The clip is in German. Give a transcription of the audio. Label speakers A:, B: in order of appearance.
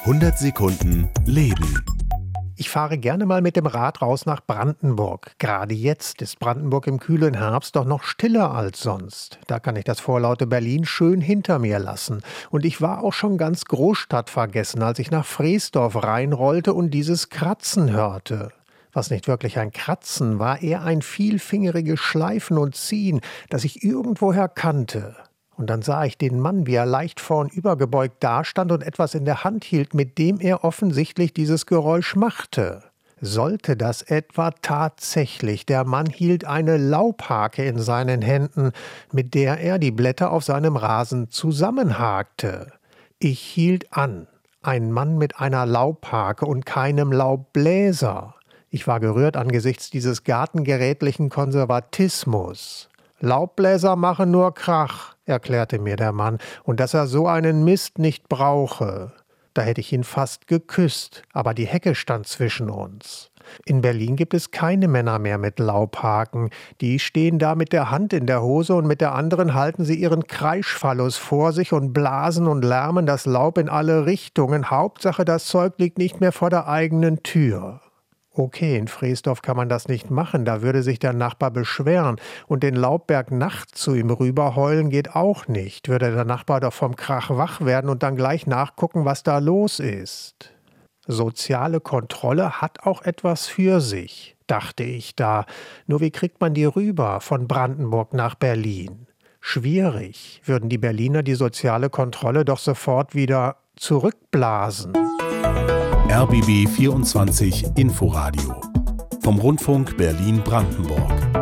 A: 100 Sekunden Leben.
B: Ich fahre gerne mal mit dem Rad raus nach Brandenburg. Gerade jetzt ist Brandenburg im kühlen Herbst doch noch stiller als sonst. Da kann ich das vorlaute Berlin schön hinter mir lassen. Und ich war auch schon ganz Großstadt vergessen, als ich nach Freesdorf reinrollte und dieses Kratzen hörte. Was nicht wirklich ein Kratzen war, eher ein vielfingeriges Schleifen und Ziehen, das ich irgendwoher kannte. Und dann sah ich den Mann, wie er leicht vornübergebeugt dastand und etwas in der Hand hielt, mit dem er offensichtlich dieses Geräusch machte. Sollte das etwa tatsächlich? Der Mann hielt eine Laubhake in seinen Händen, mit der er die Blätter auf seinem Rasen zusammenhakte. Ich hielt an. Ein Mann mit einer Laubhake und keinem Laubbläser. Ich war gerührt angesichts dieses gartengerätlichen Konservatismus. Laubbläser machen nur Krach, erklärte mir der Mann, und dass er so einen Mist nicht brauche. Da hätte ich ihn fast geküsst, aber die Hecke stand zwischen uns. In Berlin gibt es keine Männer mehr mit Laubhaken. Die stehen da mit der Hand in der Hose und mit der anderen halten sie ihren Kreischphallus vor sich und blasen und lärmen das Laub in alle Richtungen. Hauptsache, das Zeug liegt nicht mehr vor der eigenen Tür. Okay, in Freesdorf kann man das nicht machen, da würde sich der Nachbar beschweren. Und den Laubberg nachts zu ihm rüberheulen geht auch nicht. Würde der Nachbar doch vom Krach wach werden und dann gleich nachgucken, was da los ist. Soziale Kontrolle hat auch etwas für sich, dachte ich da. Nur wie kriegt man die rüber von Brandenburg nach Berlin? Schwierig, würden die Berliner die soziale Kontrolle doch sofort wieder zurückblasen.
A: RBB 24 Inforadio vom Rundfunk Berlin-Brandenburg.